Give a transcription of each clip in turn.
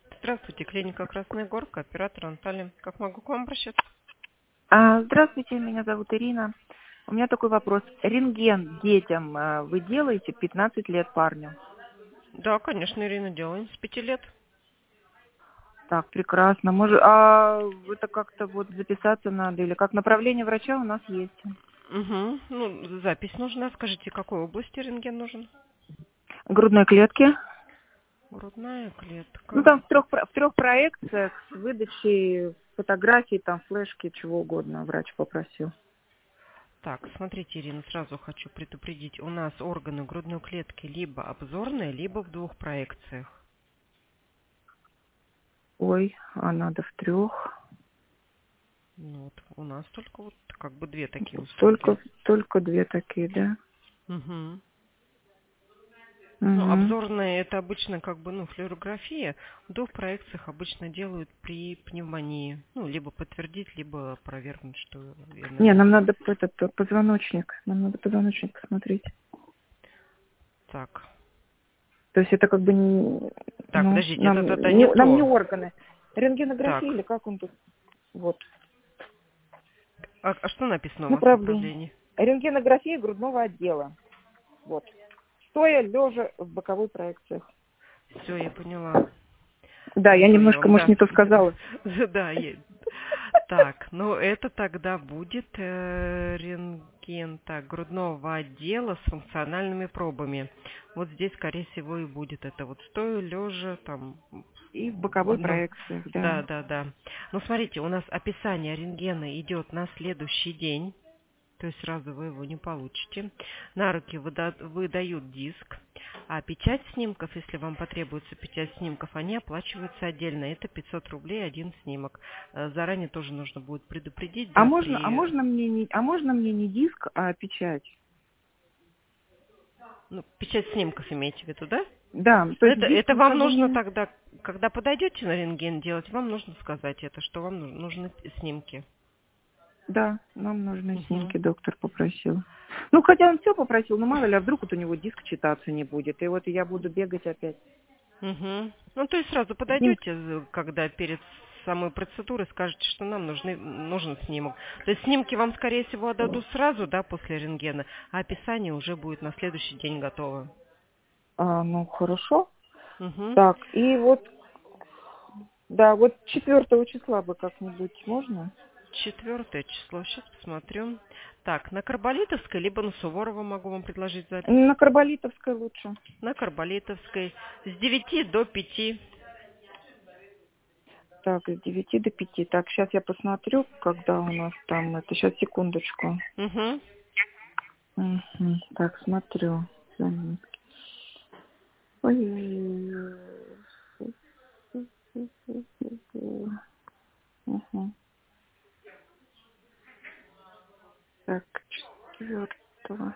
Здравствуйте, клиника Красная Горка, оператор Анталия. Как могу к вам обращаться? Здравствуйте, меня зовут Ирина. У меня такой вопрос. Рентген детям вы делаете 15 лет парню? Да, конечно, Ирина, делаем с 5 лет. Так, прекрасно. Может, это как-то вот записаться надо? Или как направление врача у нас есть? Угу. Ну, запись нужна. Скажите, какой области рентген нужен? Грудной клетки. Грудная Ну, клетка. там в трех проекциях с выдачей фотографий, там, флешки, чего угодно врач попросил. Так, смотрите, Ирина, сразу хочу предупредить. У нас органы грудной клетки либо обзорные, либо в 2 проекциях. Ой, а надо в 3. Ну, вот у нас только вот как бы 2 такие услуги. Только 2 такие, да? Угу. Ну, Угу. обзорная это обычно как бы, флюорография. В 2 проекциях обычно делают при пневмонии. Ну, либо подтвердить, либо опровергнуть, что Не, вена. нам надо позвоночник. Нам надо позвоночник посмотреть. Так. То есть это как бы Так, подождите, нам это не нам не то. органы. Рентгенография Так. или как он тут? Вот. А что написано у вас в Направление. направлении? Рентгенография грудного отдела. Вот. Стоя, лежа в боковой проекциях. Все, я поняла. Да, я Все, я немножко, вам, может, да. не то сказала. Да, так, ну это тогда будет рентген так, грудного отдела с функциональными пробами. Вот здесь, скорее всего, и будет это вот стоя, лежа, там, И в в боковой одном. проекциях, да. Да, да, да. Ну, смотрите, у нас описание рентгена идет на следующий день. То есть сразу вы его не получите. На руки выдают диск, а печать снимков, если вам потребуется печать снимков, они оплачиваются отдельно. Это 500 рублей один снимок. Заранее тоже нужно будет предупредить, А да, можно, а при... можно мне не, а можно мне не диск, а печать? Ну, печать снимков имеете в виду, да? Да, то Но есть диск это вы вам как бы нужно мне... тогда, когда подойдете на рентген делать, вам нужно сказать это, что вам нужны снимки. Да, нам нужны Мгм. снимки, доктор попросил. Ну, хотя он все попросил, но мало ли, а вдруг вот у него диск читаться не будет. И вот я буду бегать опять. Мгм. Ну, то есть сразу Снимки. подойдете, когда перед самой процедурой скажете, что нам нужен снимок. То есть снимки вам, скорее всего, отдадут сразу, да, после рентгена, а описание уже будет на следующий день готово. Ну, хорошо. Угу. Так, и вот, да, вот 4 числа бы как-нибудь можно? 4 число, сейчас посмотрю. Так, на Карболитовской, либо на Суворова могу вам предложить запись. На Карболитовской лучше. На Карболитовской с 9 до 5. Так, с 9 до 5. Так, сейчас я посмотрю, когда у нас там это. Сейчас, секундочку. Угу. Мгм. Так, смотрю. Заметки. Ой. Мгм. Так, 4.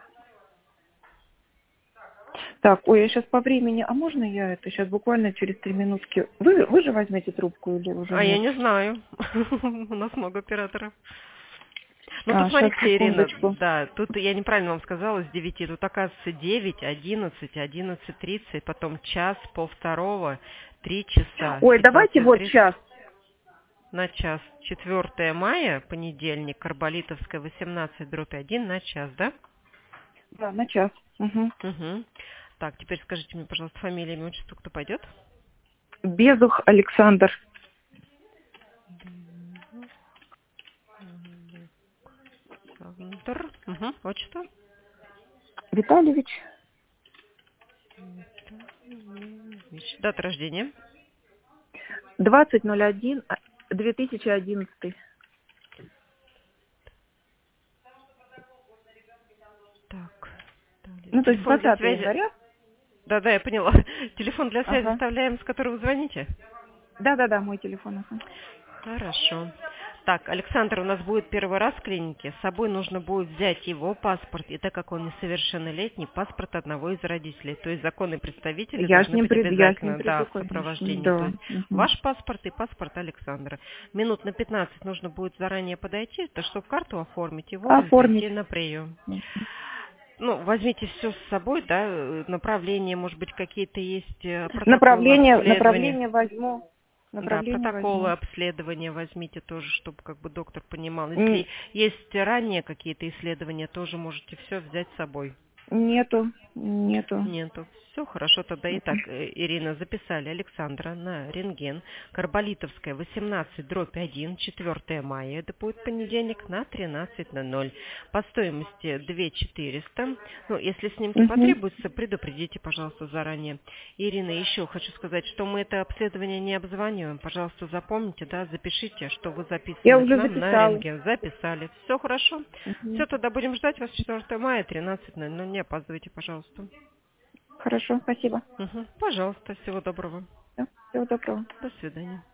Так, ой, я сейчас по времени, а можно я это сейчас буквально через 3 минутки? Вы же возьмете трубку или уже А я нет? не знаю. У нас много операторов. Ну, тут Сейчас, смотрите, Ирина, секундочку. да, тут я неправильно вам сказала, с 9. Тут оказывается 9, 11, 11:30, потом час, полвторого, 3 часа, Ой, давайте вот 15:30 час. на час. 4 мая, понедельник, Карболитовская, 18/1 на час, да? Да, на час. Угу. Угу. Так, теперь скажите мне, пожалуйста, фамилия, имя, отчество, кто пойдет? Безух Александр Александр. Угу. Отчество? Витальевич. Дата рождения? 20.01.2011. Так, далее. Ну, то есть Телефон для 20 связи. января. Да, я поняла. Телефон для связи Ага. оставляем, с которого вы звоните? Да, мой телефон. Ага. Хорошо. Так, Александр у нас будет первый раз в клинике. С собой нужно будет взять его паспорт, и так как он несовершеннолетний, паспорт одного из родителей. То есть законные представители Я с должны ним быть приду, обязательно, да, в конечно. сопровождении. То Да. есть Угу. ваш паспорт и паспорт Александра. Минут на 15 нужно будет заранее подойти, то чтобы карту оформить и вовремя Оформить. прийти на прием. Ну, возьмите все с собой, да, направления, может быть, какие-то есть протоколы обследования. Направление возьму. Да, Направление протоколы возьму. обследования возьмите тоже, чтобы как бы доктор понимал. Н- Если есть ранее какие-то исследования, тоже можете все взять с собой. Нету, нету. Нету. Все хорошо тогда. Итак, Ирина, записали Александра на рентген. Карболитовская, 18/1, 4 мая. Это будет понедельник на 13:00. По стоимости 2400. Ну, если снимки Мгм. потребуются, предупредите, пожалуйста, заранее. Ирина, еще хочу сказать, что мы это обследование не обзваниваем. Пожалуйста, запомните, да, запишите, что вы Я записаны к уже нам на записала. рентген. Записали. Все хорошо. Все, Мгм. тогда будем ждать вас 4 мая, 13:00. Не опаздывайте, пожалуйста. Хорошо, спасибо. Пожалуйста, всего доброго. Всего доброго. До свидания.